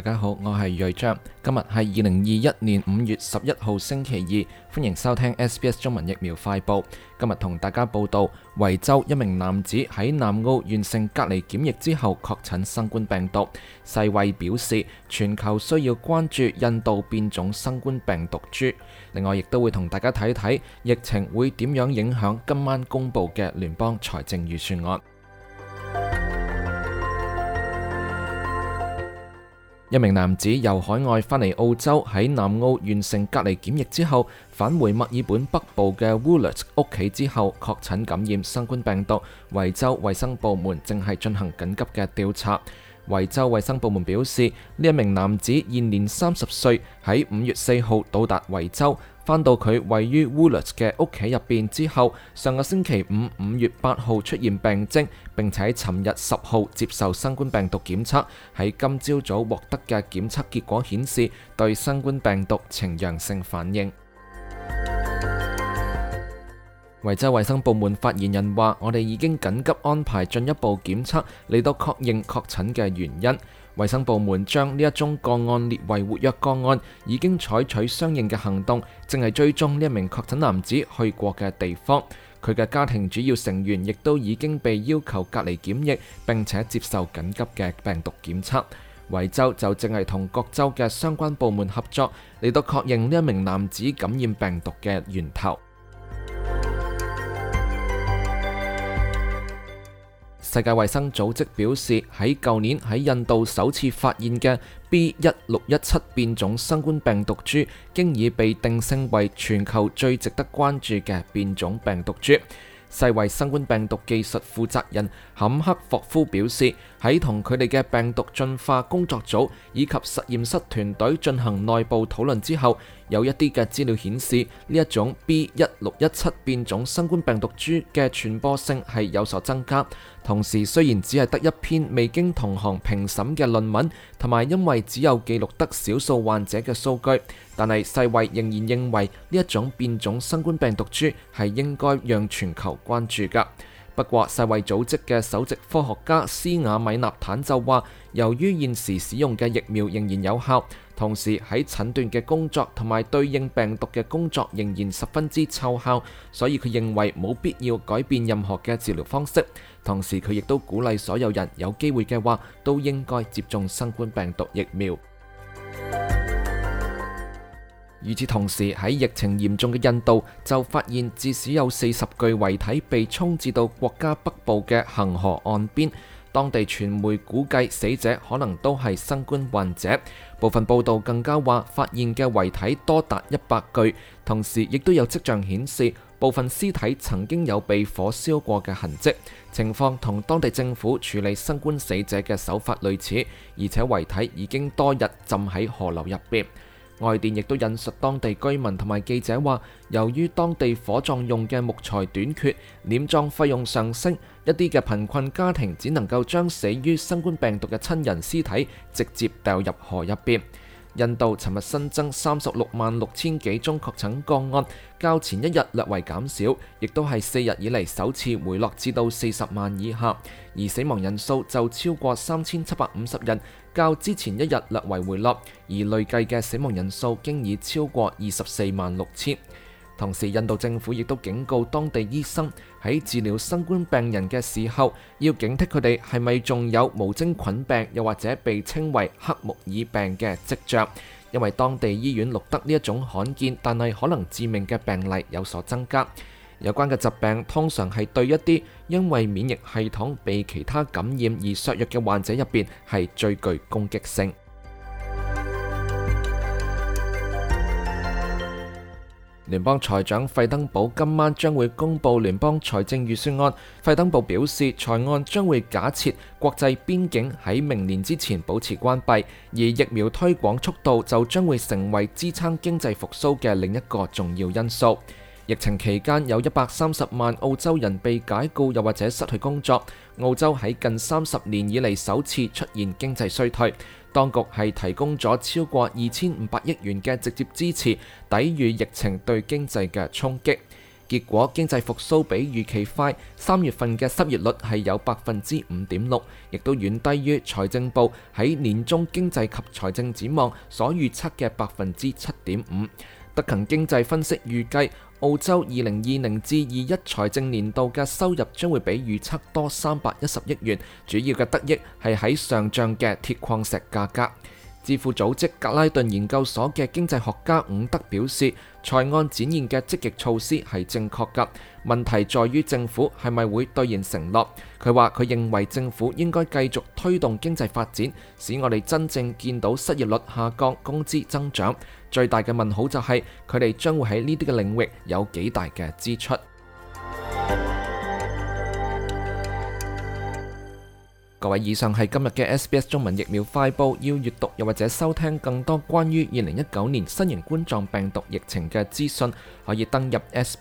大家好，我係瑞章，今日係2021年5月11號星期二，歡迎收聽 SBS 中文疫苗快報。今日同大家報道，維州一名男子喺南澳完成隔離檢疫之後確診新冠病毒。世衛表示，全球需要關注印度變種新冠病毒株。另外，亦都會同大家睇睇疫情會點樣影響今晚公布嘅聯邦財政預算案。一名男子由海外返嚟澳洲，喺南澳完成隔離檢疫之後，返回墨爾本北部嘅 Woolert 屋企之後，確診感染新冠病毒。維州衛生部門正係進行緊急嘅調查。維州衛生部門表示，呢一名男子現年30歲，喺5月4號到達維州，返到佢位於 Woolert 嘅屋企入邊之後，上個星期五5月8號出現病徵，並且喺尋日10號接受新冠病毒檢測，喺今朝早獲得嘅檢測結果顯示對新冠病毒呈陽性反應。維州衛生部門發言人話：我哋已經緊急安排進一步檢測嚟到確認確診嘅原因。衛生部門將呢一宗個案列為活躍個案，已經採取相應嘅行動，正係追蹤呢一名確診男子去過嘅地方。佢嘅家庭主要成員亦都已經被要求隔離檢疫，並且接受緊急嘅病毒檢測。維州就正係同各州嘅相關部門合作嚟到確認呢一名男子感染病毒嘅源頭。世界衛生組織表示，喺舊年喺印度首次發現嘅 B1617 變種新冠病毒株，經已被定性為全球最值得關注嘅變種病毒株。世衛新冠病毒技術負責人坎克霍夫表示，喺同佢哋嘅病毒進化工作組以及實驗室團隊進行內部討論之後，有一啲嘅資料顯示呢一種 B1617 變種新冠病毒株嘅傳播性係有所增加。同時，雖然只係得一篇未經同行評審嘅論文，同埋因為只有記錄得少數患者嘅數據，但係世衛仍然認為呢一種變種新冠病毒株係應該讓全球關注㗎。不過，世衛組織嘅首席科學家斯瓦米納坦就話，由於現時使用嘅疫苗仍然有效，同時喺診斷嘅工作同埋對應病毒嘅工作仍然十分之奏效，所以佢認為冇必要改變任何嘅治療方式。同時，佢亦都鼓勵所有人有機會嘅話，都應該接種新冠病毒疫苗。與此同時，喺疫情嚴重嘅印度就發現至少有40具遺體被沖至到國家北部嘅恒河岸邊。當地傳媒估計死者可能都係新冠患者。部分報道更加話，發現嘅遺體多達100具，同時亦都有跡象顯示部分屍體曾經有被火燒過嘅痕跡，情況同當地政府處理新冠死者嘅手法類似，而且遺體已經多日浸喺河流入邊。外電亦都引述當地居民同埋記者話，由於當地火葬用嘅木材短缺，殮葬費用上升，一啲嘅貧困家庭只能夠將死於新冠病毒嘅親人屍體直接掉入河入邊。印度尋日新增36萬6千幾宗確診個案，較前一日略為減少，亦都係4日以嚟首次回落至到40萬以下，而死亡人數就超過3750人，較之前一日略為回落，而累計嘅死亡人數經已超過24萬6千。同時，印度政府亦都警告當地醫生喺治療新冠病人嘅時候，要警惕佢哋係咪仲有無精菌病，又或者被稱為黑木耳病嘅跡象，因為當地醫院錄得呢一種罕見但係可能致命嘅病例有所增加。有關嘅疾病通常係對一啲因為免疫系統被其他感染而削弱嘅患者入邊係最具攻擊性。聯邦財長費登堡今晚將會公布聯邦財政預算案。費登堡表示，財案將會假設國際邊境喺明年之前保持關閉，而疫苗推廣速度就將會成為支撐經濟復甦嘅另一個重要因素。疫情期間有130萬澳洲人被解僱又或者失去工作，澳洲喺近30年以嚟首次出現經濟衰退。當局係提供咗超過2500億元嘅直接支持，抵禦疫情對經濟嘅衝擊。 結果經濟復甦比預期快，3月份嘅失業率係有5.6%，亦都遠低於財政部喺年中經濟及財政展望所預測嘅7.5%。德勤經濟分析預計，澳洲2020至21財政年度嘅收入將會比預測多310億元，主要嘅得益係喺上漲嘅鐵礦石價格。智庫組織格拉頓研究所嘅經濟學家伍德表示，財案展現嘅積極措施係正確㗎，問題在於政府係咪會兌現承諾。佢話佢認為政府應該繼續推動經濟發展，使我哋真正見到失業率下降、工資增長。最大嘅問號就係佢哋將會喺呢啲嘅領域有幾大嘅支出。各位，以上係今日嘅 SBS 中文疫苗快報。要閱讀又或者收聽更多關於2019年新型冠狀病毒疫情嘅資訊，可以登入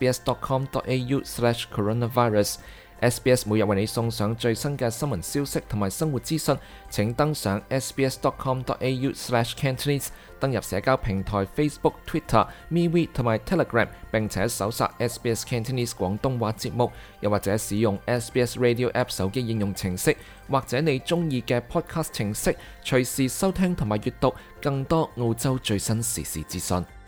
sbs.com.au/coronavirus。SBS 每日為你送上最新嘅新聞消息同埋生活資訊，請登上 sbs.com.au/Cantonese， 登入社交平台 Facebook、Twitter、MeWe 同埋 Telegram， 並且搜索 SBS Cantonese 廣東話節目，又或者使用 SBS Radio App 手機應用程式，或者你中意嘅 Podcast 程式，隨時收聽同埋閱讀更多澳洲最新時事資訊。